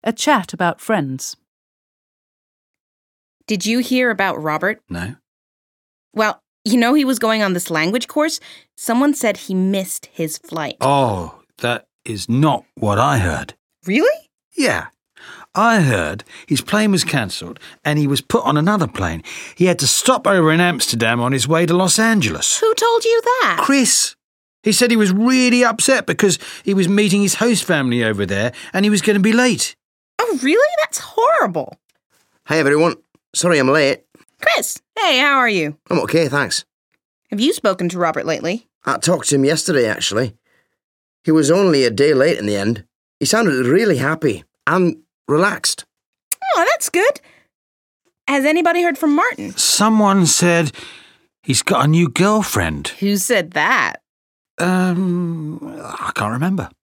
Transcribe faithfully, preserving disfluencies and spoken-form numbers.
A chat about friends. Did you hear about Robert? No. Well, you know he was going on this language course? Someone said he missed his flight. Oh, that is not what I heard. Really? Yeah. I heard his plane was cancelled and he was put on another plane. He had to stop over in Amsterdam on his way to Los Angeles. Who told you that? Chris. He said he was really upset because he was meeting his host family over there and he was going to be late. Oh, really? That's horrible. Hi, everyone. Sorry I'm late. Chris, hey, how are you? I'm okay, thanks. Have you spoken to Robert lately? I talked to him yesterday, actually. He was only a day late in the end. He sounded really happy and relaxed. Oh, that's good. Has anybody heard from Martin? Someone said he's got a new girlfriend. Who said that? Um, I can't remember.